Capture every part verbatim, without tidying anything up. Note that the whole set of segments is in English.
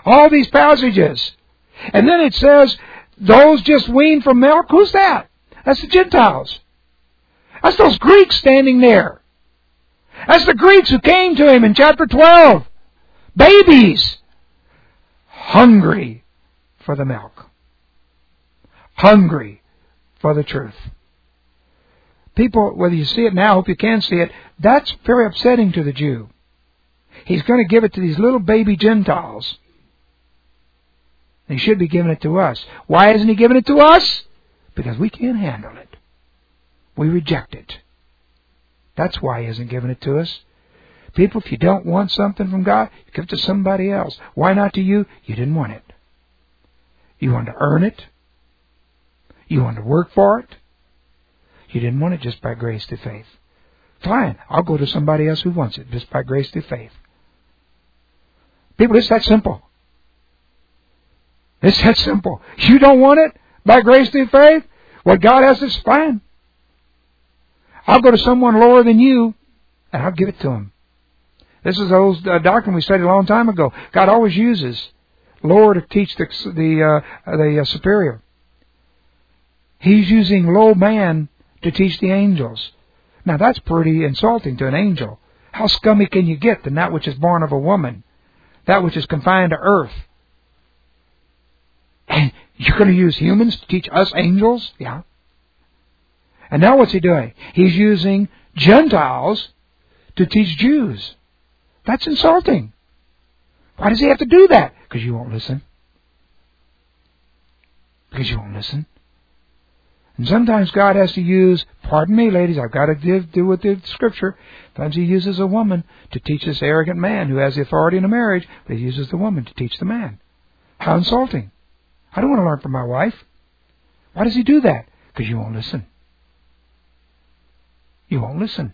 All these passages. And then it says, those just weaned from milk. Who's that? That's the Gentiles. That's those Greeks standing there. That's the Greeks who came to him in chapter twelve. Babies. Hungry for the milk. Hungry for the truth. People, whether you see it now, I hope you can see it, that's very upsetting to the Jew. He's going to give it to these little baby Gentiles. He should be giving it to us. Why isn't he giving it to us? Because we can't handle it. We reject it. That's why he isn't giving it to us. People, if you don't want something from God, you give it to somebody else. Why not to you? You didn't want it. You wanted to earn it. You wanted to work for it. You didn't want it just by grace through faith. Fine, I'll go to somebody else who wants it just by grace through faith. People, it's that simple. It's that simple. You don't want it by grace through faith? What God has is fine. I'll go to someone lower than you, and I'll give it to him. This is the old uh, doctrine we studied a long time ago. God always uses lower to teach the the, uh, the uh, superior. He's using low man to teach the angels. Now that's pretty insulting to an angel. How scummy can you get than that which is born of a woman? That which is confined to earth. And you're going to use humans to teach us angels? Yeah. And now what's he doing? He's using Gentiles to teach Jews. That's insulting. Why does he have to do that? Because you won't listen. Because you won't listen. And sometimes God has to use, pardon me ladies, I've got to do, do with the Scripture. Sometimes he uses a woman to teach this arrogant man who has the authority in a marriage, but he uses the woman to teach the man. How insulting. I don't want to learn from my wife. Why does he do that? Because you won't listen. You won't listen.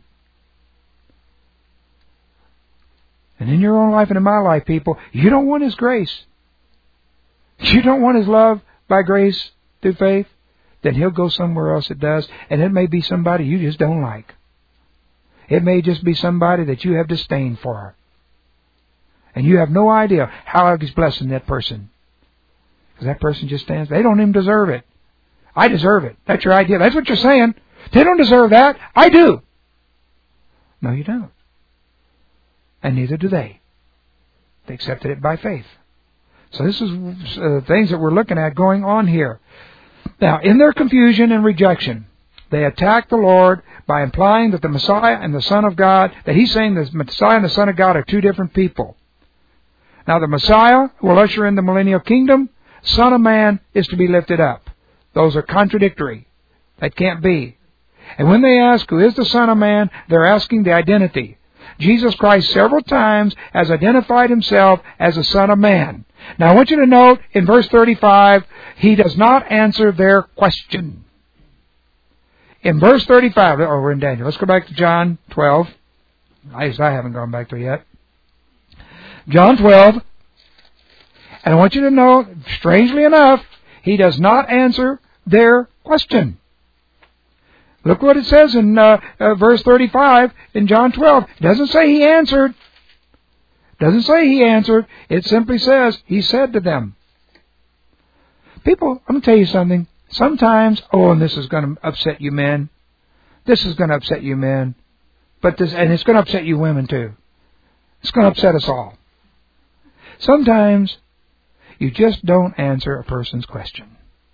And in your own life and in my life, people, you don't want his grace. You don't want his love by grace through faith. Then he'll go somewhere else that does. And it may be somebody you just don't like. It may just be somebody that you have disdain for. And you have no idea how he's blessing that person. Because that person just stands. They don't even deserve it. I deserve it. That's your idea. That's what you're saying. They don't deserve that. I do. No, you don't. And neither do they. They accepted it by faith. So this is uh, things that we're looking at going on here. Now, in their confusion and rejection, they attack the Lord by implying that the Messiah and the Son of God, that he's saying the Messiah and the Son of God are two different people. Now, the Messiah will usher in the millennial kingdom. Son of Man is to be lifted up. Those are contradictory. That can't be. And when they ask who is the Son of Man, they're asking the identity. Jesus Christ several times has identified himself as the Son of Man. Now I want you to note in verse thirty-five, he does not answer their question. In verse thirty-five, oh, we're in Daniel. Let's go back to John twelve. I I haven't gone back there yet. John twelve. And I want you to know, strangely enough, he does not answer their question. Look what it says in uh, uh, verse thirty-five in John twelve. It doesn't say he answered. It doesn't say he answered. It simply says he said to them. People, I'm going to tell you something. Sometimes, oh, and this is going to upset you men. This is going to upset you men. But this, and it's going to upset you women too. It's going to upset us all. Sometimes you just don't answer a person's question.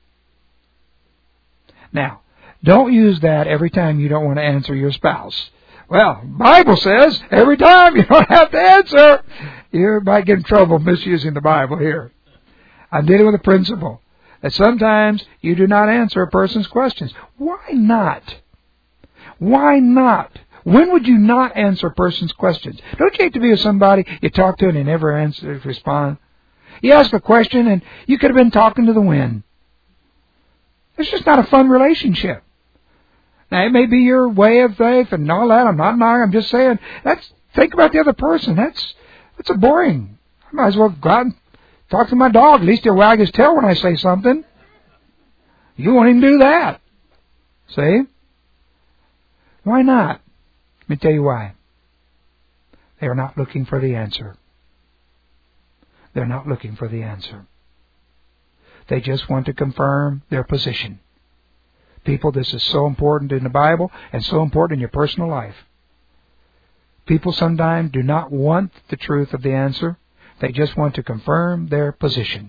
Now, don't use that every time you don't want to answer your spouse. Well, the Bible says every time you don't have to answer. You might get in trouble misusing the Bible here. I'm dealing with a principle that sometimes you do not answer a person's questions. Why not? Why not? When would you not answer a person's questions? Don't you hate to be with somebody you talk to and they never answer, respond? You ask a question and you could have been talking to the wind. It's just not a fun relationship. Now, it may be your way of faith and all that. I'm not knocking. I'm just saying, that's, think about the other person. That's, that's a boring. I might as well go out and talk to my dog. At least he'll wag his tail when I say something. You won't even do that. See? Why not? Let me tell you why. They are not looking for the answer. They're not looking for the answer. They just want to confirm their position. People, this is so important in the Bible and so important in your personal life. People sometimes do not want the truth of the answer. They just want to confirm their position.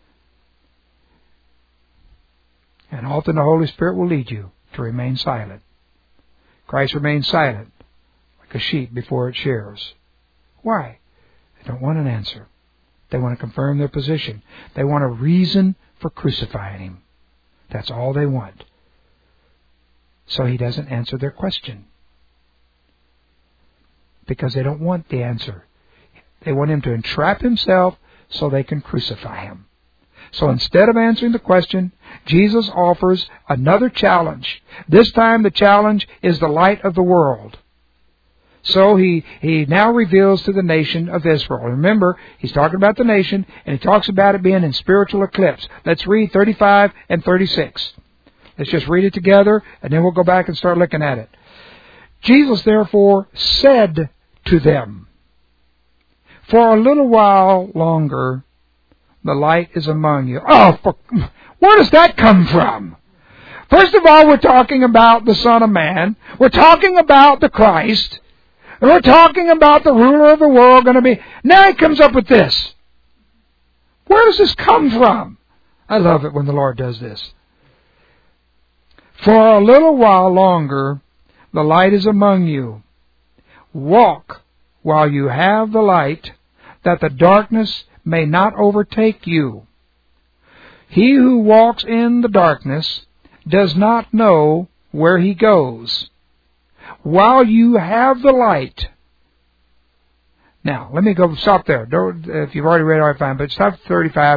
And often the Holy Spirit will lead you to remain silent. Christ remained silent, like a sheep before it shears. Why? They don't want an answer. They want to confirm their position. They want a reason for crucifying Him. That's all they want. So He doesn't answer their question. Because they don't want the answer. They want Him to entrap Himself so they can crucify Him. So instead of answering the question, Jesus offers another challenge. This time the challenge is the light of the world. So he, he now reveals to the nation of Israel. Remember, he's talking about the nation, and he talks about it being in spiritual eclipse. Let's read thirty-five and thirty-six. Let's just read it together, and then we'll go back and start looking at it. Jesus therefore said to them, "For a little while longer, the light is among you." Oh, for, where does that come from? First of all, we're talking about the Son of Man. We're talking about the Christ. And we're talking about the ruler of the world going to be... Now he comes up with this. Where does this come from? I love it when the Lord does this. "For a little while longer, the light is among you. Walk while you have the light, that the darkness may not overtake you. He who walks in the darkness does not know where he goes. While you have the light..." Now, let me go stop there. Don't, if you've already read it, all right, fine. But stop at thirty-five.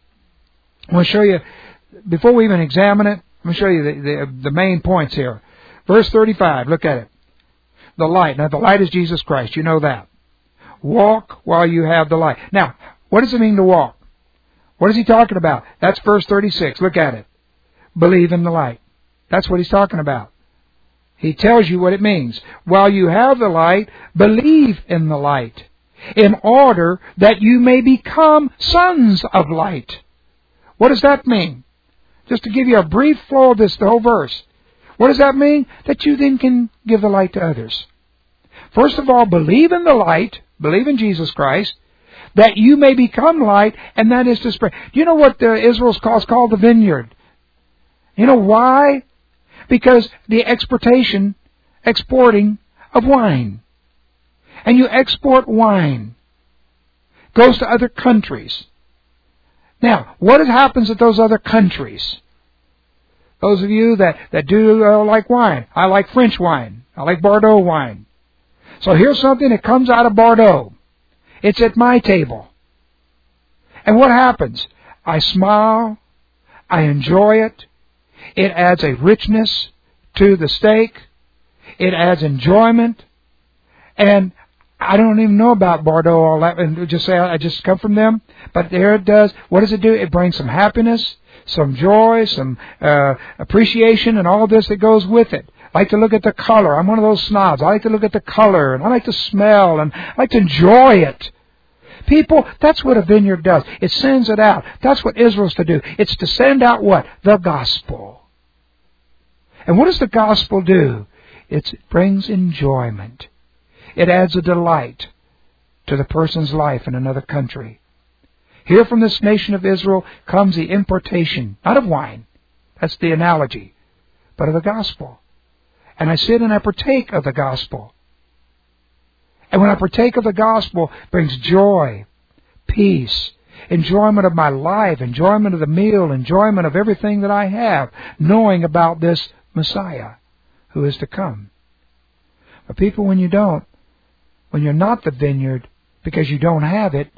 I'm going to show you, before we even examine it, I'm going to show you the, the, the main points here. Verse thirty-five, look at it. The light. Now, the light is Jesus Christ. You know that. Walk while you have the light. Now, what does it mean to walk? What is he talking about? That's verse thirty-six. Look at it. Believe in the light. That's what he's talking about. He tells you what it means. While you have the light, believe in the light, in order that you may become sons of light. What does that mean? Just to give you a brief flow of this, the whole verse. What does that mean? That you then can give the light to others. First of all, believe in the light, believe in Jesus Christ, that you may become light, and that is to spread. Do you know what the Israel's called, called the vineyard? You know why? Because the exportation, exporting of wine. And you export wine. Goes to other countries. Now, what happens at those other countries? Those of you that, that do uh, like wine. I like French wine. I like Bordeaux wine. So here's something that comes out of Bordeaux. It's at my table. And what happens? I smile. I enjoy it. It adds a richness to the steak. It adds enjoyment. And I don't even know about Bordeaux all that, and just say I just come from them. But there it does. What does it do? It brings some happiness, some joy, some uh, appreciation, and all this that goes with it. I like to look at the color. I'm one of those snobs. I like to look at the color, and I like to smell, and I like to enjoy it. People, that's what a vineyard does. It sends it out. That's what Israel's to do. It's to send out what? The gospel. And what does the gospel do? It brings enjoyment. It adds a delight to the person's life in another country. Here from this nation of Israel comes the importation, not of wine, that's the analogy, but of the gospel. And I sit and I partake of the gospel. And when I partake of the gospel, it brings joy, peace, enjoyment of my life, enjoyment of the meal, enjoyment of everything that I have, knowing about this Messiah who is to come. But people, when you don't, when you're not the vineyard, because you don't have it,